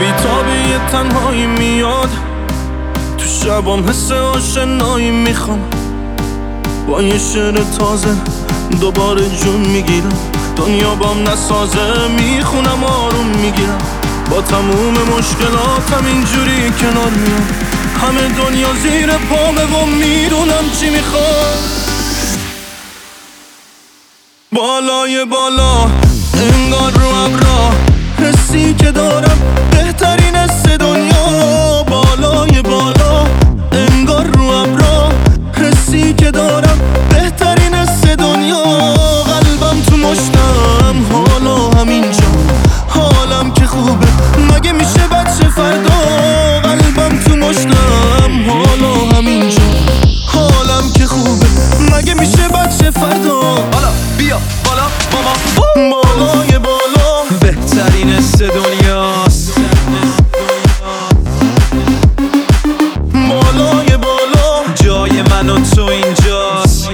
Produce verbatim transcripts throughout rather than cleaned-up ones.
بی‌تابی تنهایی میاد تو شبام، حس آشنایی میخوام. با یه شعر تازه دوباره جون میگیرم. دنیا بام نسازه میخونم آروم میگیرم. با تموم مشکلاتم اینجوری کنار میام. همه دنیا زیر پامه و میدونم چی میخوام. بالای بالا انگار رو ابرا، حسی که دارم بهترین حس دنیا. بالای بالا انگار رو ابرا، حسی که دارم بهترین حس دنیا. قلبم تو مشتم حالا همینجا، حالم که خوبه مگه میشه بچه فردا. قلبم تو مشتم حالا همینجا، حالم که خوبه مگه میشه بچه فردا. حالا بیا بالا ماما، بالای بالا بهترین حس دنیاست. بالای بالا جای من و تو اینجاست.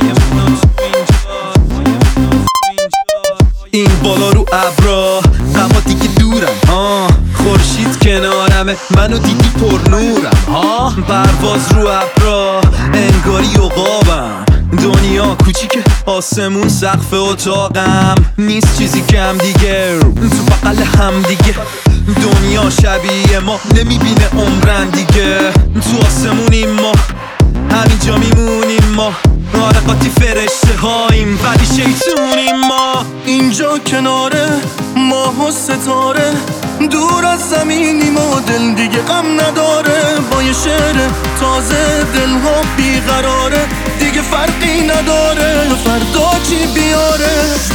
این بالا رو ابرا، اما دیگه دورم ها. خورشید کنارمه، منو دیدی پر نورم ها. پرواز رو ابرا، انگاری عقابم. دنیا کوچیکه، آسمون سقف اتاقم. نیست چیزی کم دیگه، تو بغل هم دیگه. دنیا شبیه ما نمیبینه عمرن دیگه. تو آسمونیم ما، همینجا میمونیم ما. آره قاطی فرشته هاییم ولی شیطونیم ما. اینجا کناره ماه و ستاره، دور از زمینیم و دل دیگه غم نداره. با یه شعر تازه دلها بیقراره، دیگه فرقی نداره فردا چی بیاره.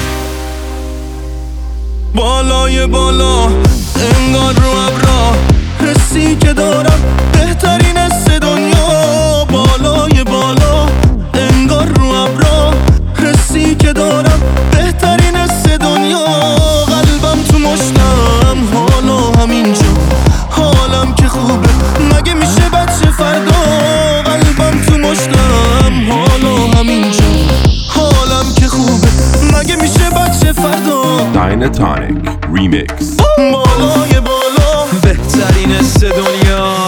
بالای بالا انگار رو ابرا، حسی که دارم بهترین حس دنیا. بالای بالا انگار رو ابرا، حسی که دارم بهترین حس دنیا. قلبم تو مشتم حالا همینجا، حالم که خوبه مگه میشه بچه فردا. قلبم تو مشتم حالا همینجا، حالم که خوبه مگه میشه بچه فردا. Dynatonic Remix. بالای بالا بهترین حس دنیا.